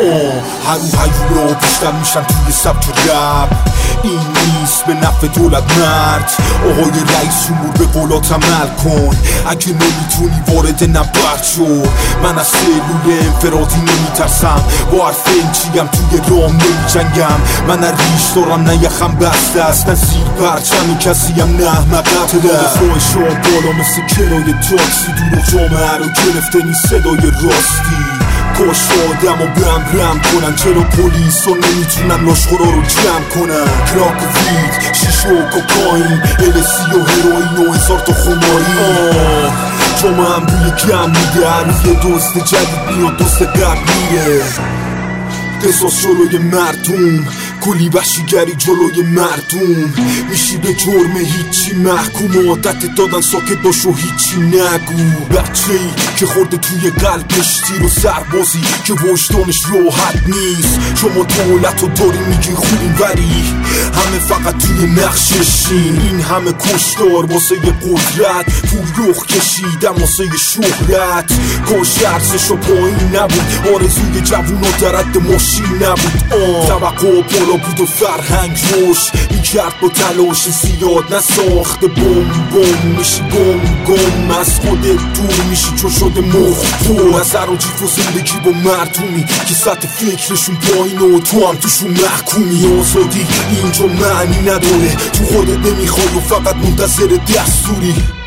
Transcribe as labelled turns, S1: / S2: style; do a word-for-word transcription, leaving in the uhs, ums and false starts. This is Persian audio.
S1: هرو هیولا بیشتر میشن توی سبک رپ. این نیست به نفع دولت مرد. آقای رئیس جمهور به قولات عمل کن. اگه نمیتونی وارد نبرد شو. من از سلول انفرادی نمیترسم، با حرف انچیم توی رام نمیجنگم. من ریش دارم نه یخم بسته است، نه زیر پرچم کسیم نه احمقت رفای شام بالا مثل کرای تاکسی. دروغ جامعه رو گرفته نی صدای راستی. کاش آدم و بم رم کنن، چرا پلیس ها نمیتونن لاشخورا رو جمع کنن. کراک و وید، شیش و کوکاین، السی و هروئین و هزار تا خماری. جامعه هم روی کم میده، هنوز یه دوست جدید میاد دوست قبل میره. قصاص جلوی مردم، کلی وحشیگری جلوی مردم. میشی به جرم هیچی محکوم، عادت دادن ساکت باش و هیچی نگو. بچه ای که خورده توی قلبش تیر و سربازی که وجدانش راحت نیست. شما دولت رو داری میگی خوبین ولی همه فقط توی نقششین. این همه کشتار واسه یه قدرت، پول رخ کشیدن واسه یه شهرت. کاش ارزش و پایین نبود، آرزوی جوونا در حد ماشین نبود. آه توقع بالا بود و فرهنگ روش میکرد با تلاش زیاد نساخته. بوم بوم میشی گم گم، از خودت دور میشی چون شده مخدور. از هر و جیف و زندگی با مردمی که سطح فکرشون پایینه و تو هم توشون محکومی. آزادی اینجا معنی نداره، تو خودت نمیخوای و فقط منتظر دستوری.